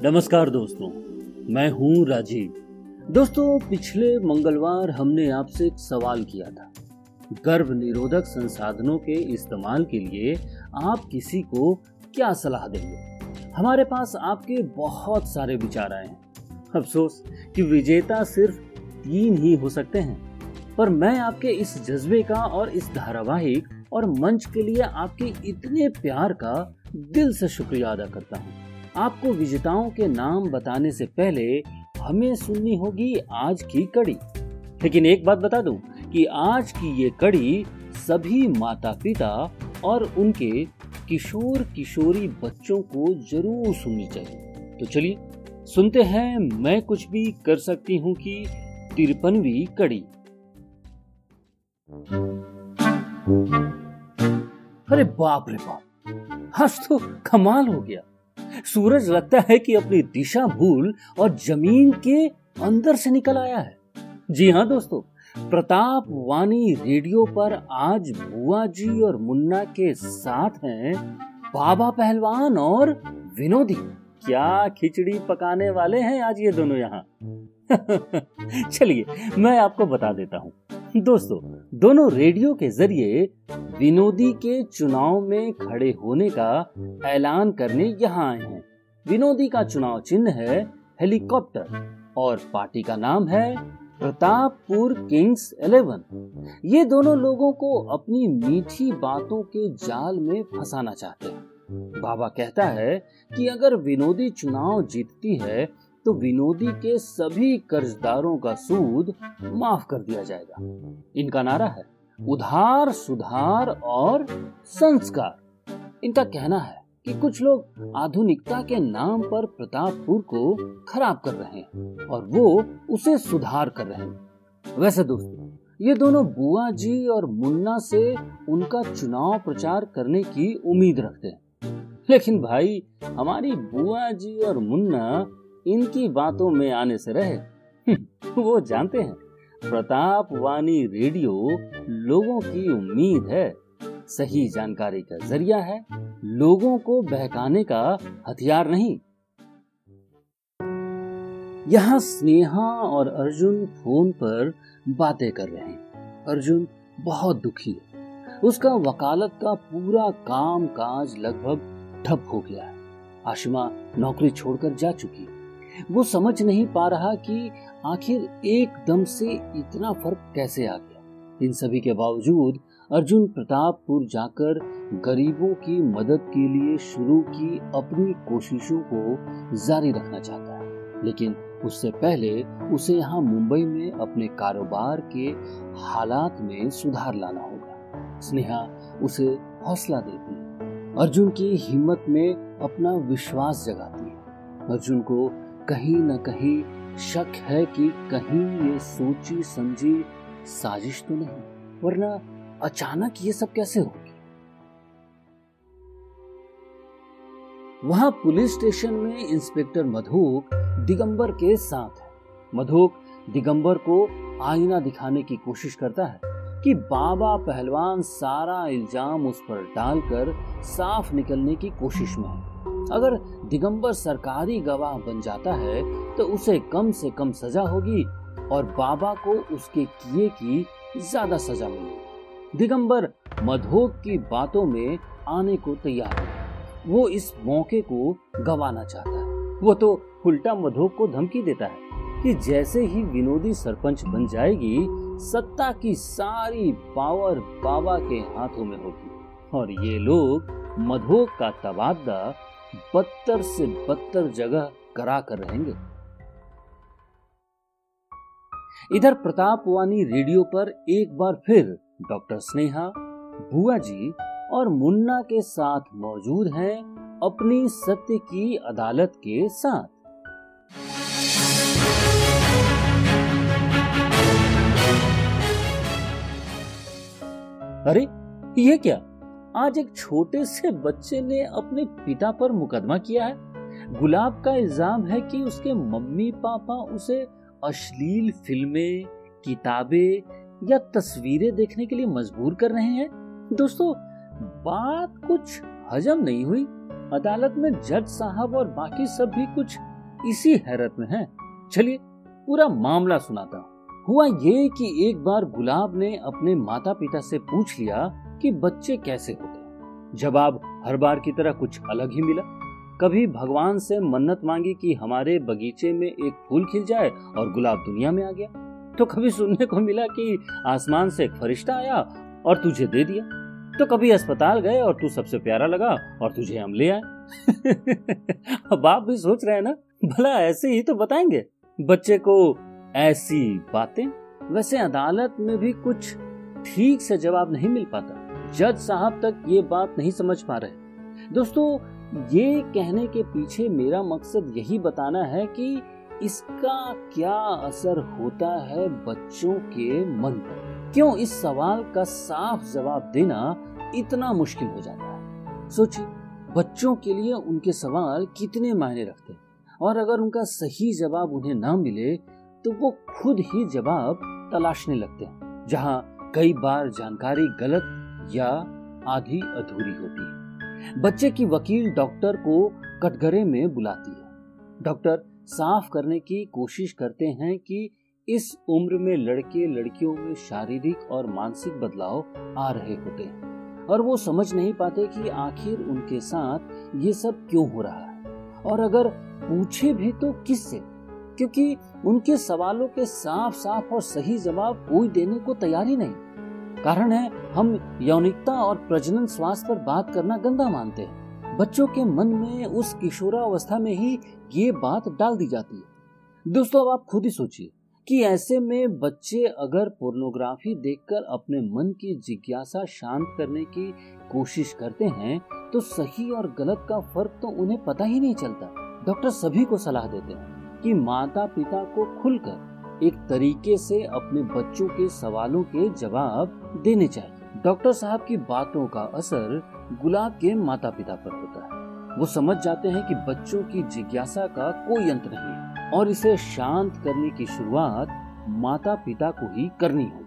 नमस्कार दोस्तों, मैं हूं राजीव। दोस्तों, पिछले मंगलवार हमने आपसे एक सवाल किया था। गर्भ निरोधक संसाधनों के इस्तेमाल के लिए आप किसी को क्या सलाह देंगे? हमारे पास आपके बहुत सारे विचार आए हैं। अफसोस कि विजेता सिर्फ 3 ही हो सकते हैं, पर मैं आपके इस जज्बे का और इस धारावाहिक और मंच के लिए आपके इतने प्यार का दिल से शुक्रिया अदा करता हूँ। आपको विजेताओं के नाम बताने से पहले हमें सुननी होगी आज की कड़ी। लेकिन एक बात बता दूं कि आज की ये कड़ी सभी माता पिता और उनके किशोर किशोरी बच्चों को जरूर सुननी चाहिए। तो चलिए सुनते हैं मैं कुछ भी कर सकती हूँ की 53वीं कड़ी। अरे बाप रे बाप, आज तो कमाल हो गया। सूरज लगता है कि अपनी दिशा भूल और जमीन के अंदर से निकल आया है। जी हाँ दोस्तों, प्रताप वाणी रेडियो पर आज बुआ जी और मुन्ना के साथ हैं बाबा पहलवान और विनोदी। क्या खिचड़ी पकाने वाले हैं आज ये दोनों यहाँ। चलिए मैं आपको बता देता हूँ। दोस्तों, दोनों रेडियो के जरिए विनोदी के चुनाव में खड़े होने का ऐलान करने यहाँ आए हैं। विनोदी का चुनाव चिन्ह है हेलीकॉप्टर और पार्टी का नाम है प्रतापपुर किंग्स 11। ये दोनों लोगों को अपनी मीठी बातों के जाल में फंसाना चाहते हैं। बाबा कहता है कि अगर विनोदी चुनाव जीतती है तो विनोदी के सभी कर्जदारों का सूद माफ कर दिया जाएगा। इनका नारा है उधार, सुधार और संस्कार। इनका कहना है कि कुछ लोग आधुनिकता के नाम पर प्रतापपुर को खराब कर रहे हैं और वो उसे सुधार कर रहे हैं। वैसे दोस्तों, ये दोनों बुआ जी और मुन्ना से उनका चुनाव प्रचार करने की उम्मीद रखते हैं। लेकिन भाई, हमारी बुआ जी और मुन्ना इनकी बातों में आने से रहे। वो जानते हैं प्रताप वाणी रेडियो लोगों की उम्मीद है, सही जानकारी का जरिया है, लोगों को बहकाने का हथियार नहीं। यहाँ स्नेहा और अर्जुन फोन पर बातें कर रहे हैं। अर्जुन बहुत दुखी है। उसका वकालत का पूरा काम काज लगभग ठप हो गया है। आशिमा नौकरी छोड़कर जा चुकी है। वो समझ नहीं पा रहा कि आखिर एकदम से इतना फर्क कैसे आ गया। इन सभी के बावजूद अर्जुन प्रतापपुर जाकर गरीबों की मदद के लिए शुरू की अपनी कोशिशों को जारी रखना चाहता है। लेकिन उससे पहले उसे यहाँ मुंबई में अपने कारोबार के हालात में सुधार लाना होगा। स्नेहा उसे हौसला देती है, अर्जुन की हिम्मत में अपना विश्वास जगाती है। अर्जुन को कहीं न कहीं शक है कि कहीं ये सोची समझी साजिश तो नहीं, वरना अचानक ये सब कैसे हो गया। वहां पुलिस स्टेशन में इंस्पेक्टर मधोक दिगंबर के साथ है। मधोक दिगंबर को आईना दिखाने की कोशिश करता है कि बाबा पहलवान सारा इल्जाम उस पर डालकर साफ निकलने की कोशिश में है। अगर दिगंबर सरकारी गवाह बन जाता है तो उसे कम से कम सजा होगी और बाबा को उसके किए की ज्यादा सजा मिलेगी। दिगंबर मधोक की बातों में आने को तैयार है। वो इस मौके को गंवाना चाहता है। वो तो उल्टा मधोक को धमकी देता है कि जैसे ही विनोदी सरपंच बन जाएगी, सत्ता की सारी पावर बाबा के हाथों में होगी और ये लोग मधोक का तबादला बदतर से बदतर जगह करा कर रहेंगे। इधर प्रतापवाणी रेडियो पर एक बार फिर डॉक्टर स्नेहा, बुआ जी और मुन्ना के साथ मौजूद हैं अपनी सत्य की अदालत के साथ। अरे ये क्या, आज एक छोटे से बच्चे ने अपने पिता पर मुकदमा किया है। गुलाब का इल्जाम है कि उसके मम्मी पापा उसे अश्लील फिल्में, किताबें या तस्वीरें देखने के लिए मजबूर कर रहे हैं। दोस्तों, बात कुछ हजम नहीं हुई। अदालत में जज साहब और बाकी सब भी कुछ इसी हैरत में हैं। चलिए पूरा मामला सुनाता हूँ। हुआ ये कि एक बार गुलाब ने अपने माता पिता से पूछ लिया कि बच्चे कैसे होते हैं। जवाब हर बार की तरह कुछ अलग ही मिला। कभी भगवान से मन्नत मांगी कि हमारे बगीचे में एक फूल खिल जाए और गुलाब दुनिया में आ गया, तो कभी सुनने को मिला कि आसमान से एक फरिश्ता आया और तुझे दे दिया, तो कभी अस्पताल गए और तू सबसे प्यारा लगा और तुझे हम ले आए। अब आप भी सोच रहे हैं ना, भला ऐसे ही तो बताएंगे बच्चे को ऐसी बातें। वैसे अदालत में भी कुछ ठीक से जवाब नहीं मिल पाता। जज साहब तक ये बात नहीं समझ पा रहे। दोस्तों, ये कहने के पीछे मेरा मकसद यही बताना है कि इसका क्या असर होता है बच्चों के मन पर। क्यों इस सवाल का साफ जवाब देना इतना मुश्किल हो जाता है। सोचिए, बच्चों के लिए उनके सवाल कितने मायने रखते हैं, और अगर उनका सही जवाब उन्हें ना मिले तो वो खुद ही जवाब तलाशने लगते हैं, जहां कई बार जानकारी गलत या आधी अधूरी होती है। बच्चे की वकील डॉक्टर को कटघरे में बुलाती है। डॉक्टर साफ करने की कोशिश करते हैं कि इस उम्र में लड़के लड़कियों में शारीरिक और मानसिक बदलाव आ रहे होते हैं, और वो समझ नहीं पाते कि आखिर उनके साथ ये सब क्यों हो रहा है, और अगर पूछे भी तो किससे, क्योंकि उनके सवालों के साफ साफ और सही जवाब कोई देने को तैयार ही नहीं। कारण है, हम यौनिकता और प्रजनन स्वास्थ्य पर बात करना गंदा मानते हैं। बच्चों के मन में उस किशोरावस्था में ही ये बात डाल दी जाती है। दोस्तों, अब आप खुद ही सोचिए कि ऐसे में बच्चे अगर पोर्नोग्राफी देखकर अपने मन की जिज्ञासा शांत करने की कोशिश करते हैं तो सही और गलत का फर्क तो उन्हें पता ही नहीं चलता। डॉक्टर सभी को सलाह देते हैं कि माता पिता को खुलकर एक तरीके से अपने बच्चों के सवालों के जवाब देने चाहिए। डॉक्टर साहब की बातों का असर गुलाब के माता पिता पर होता है। वो समझ जाते हैं कि बच्चों की जिज्ञासा का कोई अंत नहीं है और इसे शांत करने की शुरुआत माता पिता को ही करनी होगी।